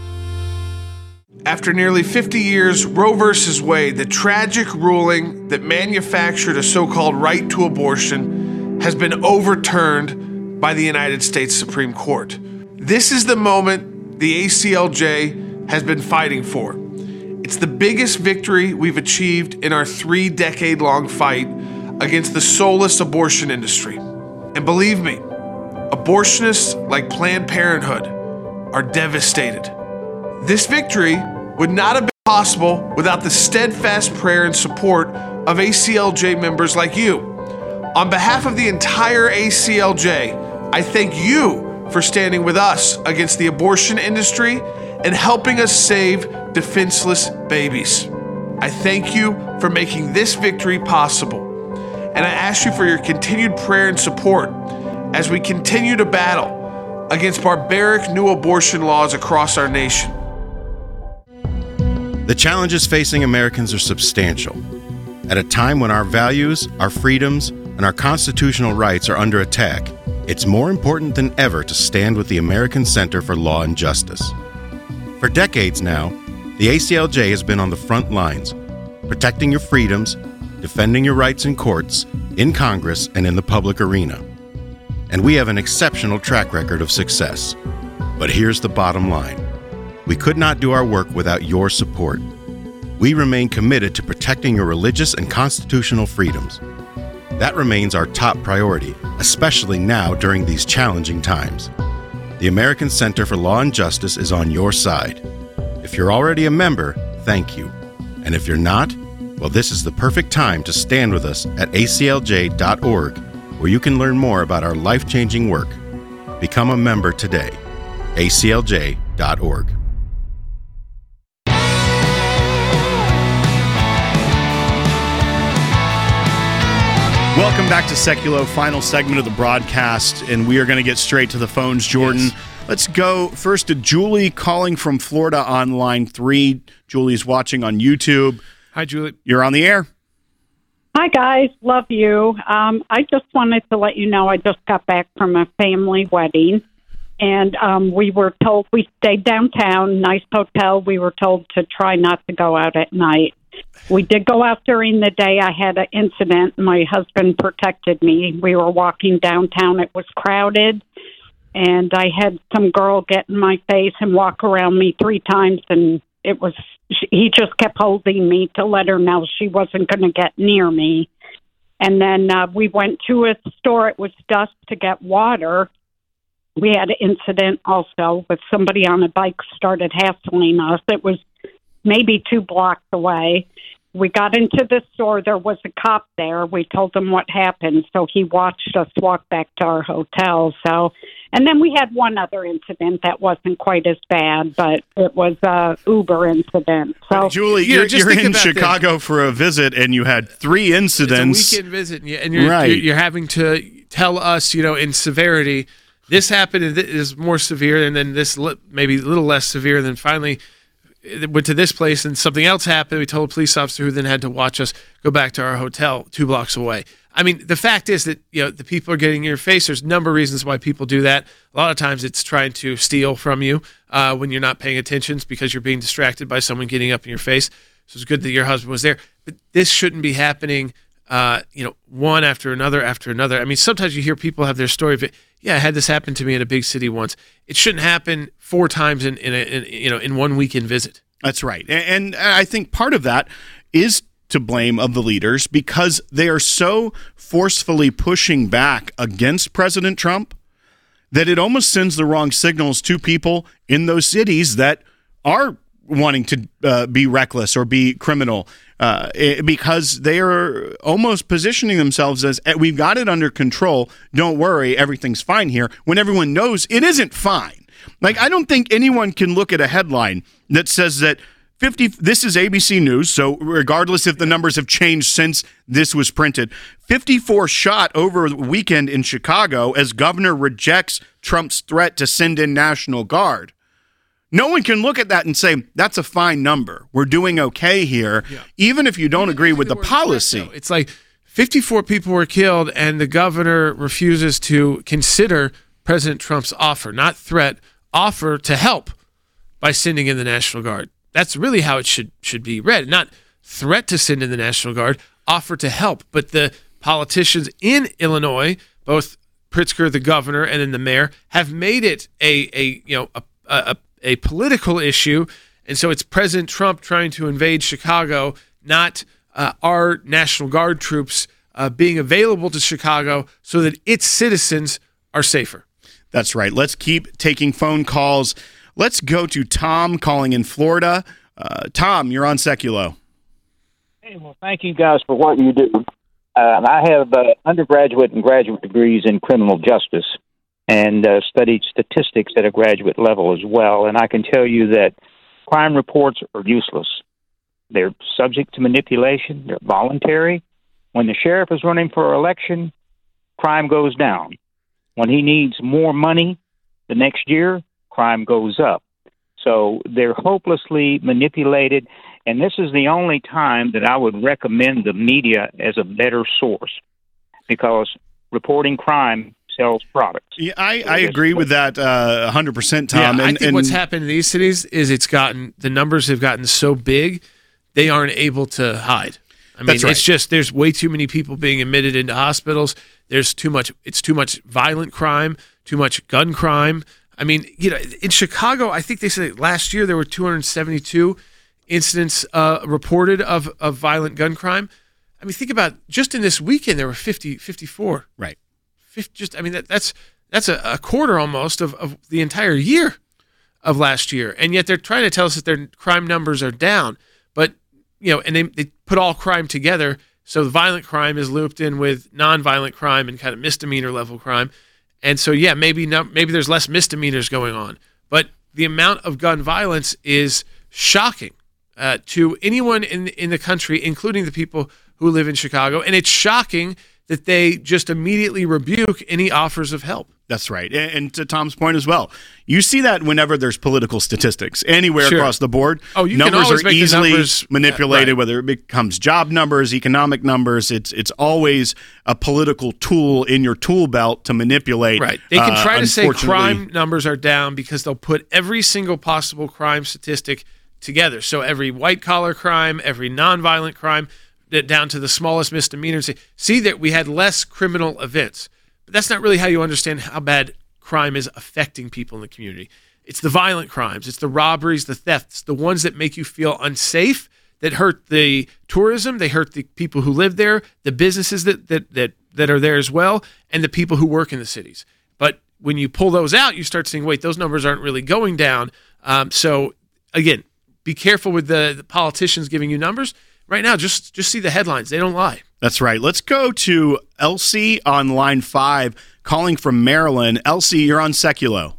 After nearly fifty years, Roe versus Wade, the tragic ruling that manufactured a so-called right to abortion, has been overturned by the United States Supreme Court. This is the moment the A C L J has been fighting for. It's the biggest victory we've achieved in our three-decade-long fight against the soulless abortion industry. And believe me, abortionists like Planned Parenthood are devastated. This victory would not have been possible without the steadfast prayer and support of A C L J members like you. On behalf of the entire A C L J, I thank you for standing with us against the abortion industry and helping us save defenseless babies. I thank you for making this victory possible. And I ask you for your continued prayer and support as we continue to battle against barbaric new abortion laws across our nation. The challenges facing Americans are substantial. At a time when our values, our freedoms, and our constitutional rights are under attack, it's more important than ever to stand with the American Center for Law and Justice. For decades now, the A C L J has been on the front lines, protecting your freedoms, defending your rights in courts, in Congress, and in the public arena. And we have an exceptional track record of success. But here's the bottom line. We could not do our work without your support. We remain committed to protecting your religious and constitutional freedoms. That remains our top priority, especially now during these challenging times. The American Center for Law and Justice is on your side. If you're already a member, thank you. And if you're not, well, this is the perfect time to stand with us at A C L J dot org, where you can learn more about our life-changing work. Become a member today. A C L J dot org. Welcome back to Seculo, final segment of the broadcast, and we are going to get straight to the phones, Jordan. Yes. Let's go first to Julie calling from Florida on line three. Julie's watching on YouTube. Hi, Julie. You're on the air. Hi, guys. Love you. Um, I just wanted to let you know I just got back from a family wedding, and um, we were told, we stayed downtown, nice hotel. We were told to try not to go out at night. We did go out during the day. I had an incident. My husband protected me. We were walking downtown. It was crowded, and I had some girl get in my face and walk around me three times, and it was he just kept holding me to let her know she wasn't going to get near me. And then uh, we went to a store. It was dusk to get water. We had an incident also with somebody on a bike started hassling us. It was maybe two blocks away. We got into the store. There was a cop there. We told him what happened, so he watched us walk back to our hotel. So, and then we had one other incident that wasn't quite as bad, but it was a Uber incident. So, Julie, you're, you're in Chicago this. for a visit, and you had three incidents. It's a weekend visit, and you're, right. you're, you're having to tell us, you know, in severity, this happened, and this is more severe, and then this maybe a little less severe, and then finally went to this place and something else happened. We told a police officer who then had to watch us go back to our hotel two blocks away. I mean, the fact is that, you know, the people are getting in your face. There's a number of reasons why people do that. A lot of times it's trying to steal from you uh, when you're not paying attention because you're being distracted by someone getting up in your face. So it's good that your husband was there. But this shouldn't be happening, uh, you know, one after another after another. I mean, sometimes you hear people have their story of it. Yeah, I had this happen to me in a big city once. It shouldn't happen four times in, in, a, in you know in one weekend visit. That's right. And, and I think part of that is to blame of the leaders because they are so forcefully pushing back against President Trump that it almost sends the wrong signals to people in those cities that are wanting to uh, be reckless or be criminal uh, because they are almost positioning themselves as, we've got it under control, don't worry, everything's fine here, when everyone knows it isn't fine. Like, I don't think anyone can look at a headline that says that fifty, this is A B C News, so regardless if the numbers have changed since this was printed, fifty-four shot over the weekend in Chicago as governor rejects Trump's threat to send in National Guard. No one can look at that and say, that's a fine number. We're doing okay here, yeah. even if you don't agree with the policy. It's like fifty-four people were killed, and the governor refuses to consider President Trump's offer, not threat, offer to help by sending in the National Guard. That's really how it should should be read. Not threat to send in the National Guard, offer to help. But the politicians in Illinois, both Pritzker, the governor, and then the mayor, have made it a a you know a a, a political issue, and so it's President Trump trying to invade Chicago, not uh, our National Guard troops uh, being available to Chicago so that its citizens are safer. That's right. Let's keep taking phone calls. Let's go to Tom calling in Florida. Uh, Tom, you're on Seculo. Hey, well, thank you guys for what you do. Uh, I have uh, undergraduate and graduate degrees in criminal justice and uh, studied statistics at a graduate level as well. And I can tell you that crime reports are useless. They're subject to manipulation. They're voluntary. When the sheriff is running for election, crime goes down. When he needs more money the next year, crime goes up. So they're hopelessly manipulated, and this is the only time that I would recommend the media as a better source, because reporting crime sells products. Yeah, I, I agree with that uh, one hundred percent, Tom. Yeah, and, I think and, what's happened in these cities is it's gotten, the numbers have gotten so big, they aren't able to hide. I mean, That's right. It's just there's way too many people being admitted into hospitals. There's too much. It's too much violent crime, too much gun crime. I mean, you know, in Chicago, I think they said last year there were two hundred seventy-two incidents uh, reported of, of violent gun crime. I mean, think about just in this weekend there were fifty, fifty-four. Right. just I mean that, that's that's a, a quarter almost of, of the entire year of last year, and yet they're trying to tell us that their crime numbers are down. But you know, and they they put all crime together, so the violent crime is looped in with nonviolent crime and kind of misdemeanor level crime, and so yeah, maybe no, maybe there's less misdemeanors going on, but the amount of gun violence is shocking uh, to anyone in in the country, including the people who live in Chicago, and it's shocking that they just immediately rebuke any offers of help. That's right. And to Tom's point as well, you see that whenever there's political statistics anywhere Sure. across the board. Oh, you numbers can always are make the easily numbers- manipulated, uh, right. whether it becomes job numbers, economic numbers. It's it's always a political tool in your tool belt to manipulate. Right. They can uh, try to say unfortunately. crime numbers are down because they'll put every single possible crime statistic together. So every white collar crime, every nonviolent crime, that down to the smallest misdemeanors. See that we had less criminal events. But that's not really how you understand how bad crime is affecting people in the community. It's the violent crimes. It's the robberies, the thefts, the ones that make you feel unsafe, that hurt the tourism, they hurt the people who live there, the businesses that that that, that are there as well, and the people who work in the cities. But when you pull those out, you start seeing, wait, those numbers aren't really going down. Um, so again, be careful with the, the politicians giving you numbers. Right now, just just see the headlines. They don't lie. That's right. Let's go to Elsie on line five, calling from Maryland. Elsie, you're on Seculo.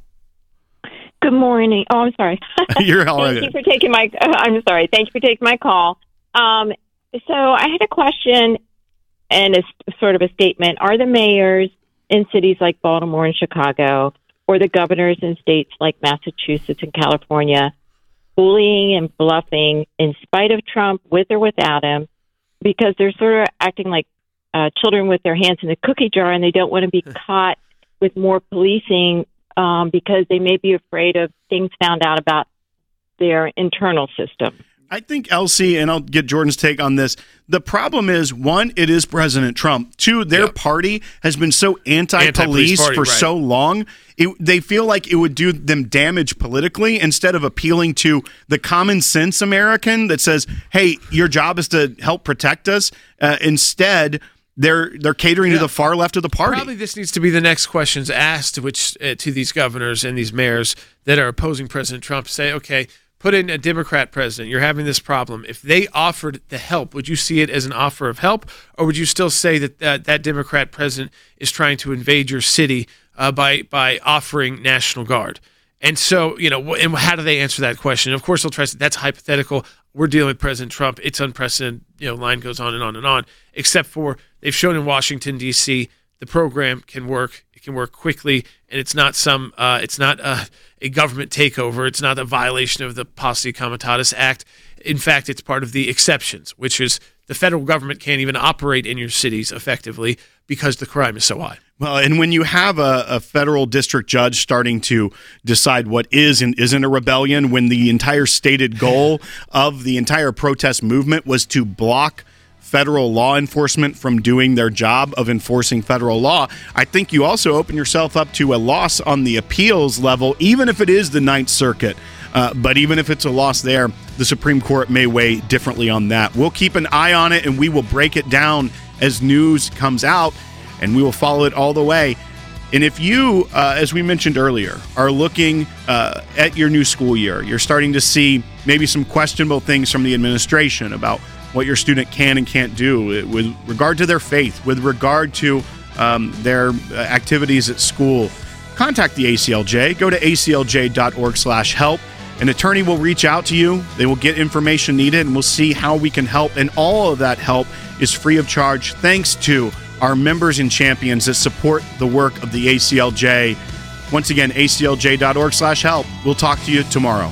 Good morning. Oh, I'm sorry. You're all Thank right. you for taking my. Uh, I'm sorry. Thank you for taking my call. Um, so I had a question and a s- sort of a statement. Are the mayors in cities like Baltimore and Chicago, or the governors in states like Massachusetts and California, bullying and bluffing in spite of Trump, with or without him, because they're sort of acting like uh, children with their hands in the cookie jar, and they don't want to be caught with more policing um, because they may be afraid of things found out about their internal system. I think, Elsie, and I'll get Jordan's take on this, the problem is, one, it is President Trump. Two, their Yep. party has been so anti-police, Anti-police party, for right. so long, it, they feel like it would do them damage politically instead of appealing to the common sense American that says, hey, your job is to help protect us. Uh, instead, they're they're catering Yeah. to the far left of the party. Probably this needs to be the next questions asked, which uh, to these governors and these mayors that are opposing President Trump. Say, okay, put in a Democrat president. You're having this problem. If they offered the help, would you see it as an offer of help, or would you still say that uh, that Democrat president is trying to invade your city uh, by by offering National Guard? And so, you know, wh- and how do they answer that question? Of course, they'll try to say that's hypothetical. We're dealing with President Trump. It's unprecedented. You know, line goes on and on and on. Except for they've shown in Washington D C the program can work. It can work quickly, and it's not some. Uh, it's not a, a government takeover. It's not a violation of the Posse Comitatus Act. In fact, it's part of the exceptions, which is the federal government can't even operate in your cities effectively because the crime is so high. Well, and when you have a, a federal district judge starting to decide what is and isn't a rebellion, when the entire stated goal of the entire protest movement was to block federal law enforcement from doing their job of enforcing federal law, I think you also open yourself up to a loss on the appeals level, even if it is the Ninth Circuit. Uh, but even if it's a loss there, the Supreme Court may weigh differently on that. We'll keep an eye on it, and we will break it down as news comes out, and we will follow it all the way. And if you, uh, as we mentioned earlier, are looking uh, at your new school year, you're starting to see maybe some questionable things from the administration about what your student can and can't do with regard to their faith, with regard to um, their activities at school, contact the A C L J. Go to A C L J dot org slash help. An attorney will reach out to you. They will get information needed, and we'll see how we can help. And all of that help is free of charge, thanks to our members and champions that support the work of the A C L J. Once again, A C L J dot org slash help. We'll talk to you tomorrow.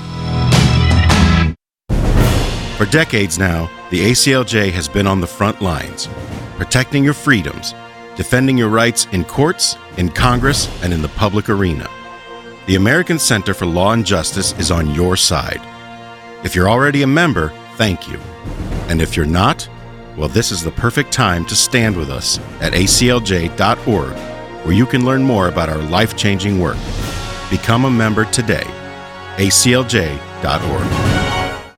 For decades now, the A C L J has been on the front lines, protecting your freedoms, defending your rights in courts, in Congress, and in the public arena. The American Center for Law and Justice is on your side. If you're already a member, thank you. And if you're not, well, this is the perfect time to stand with us at A C L J dot org, where you can learn more about our life-changing work. Become a member today. A C L J dot org.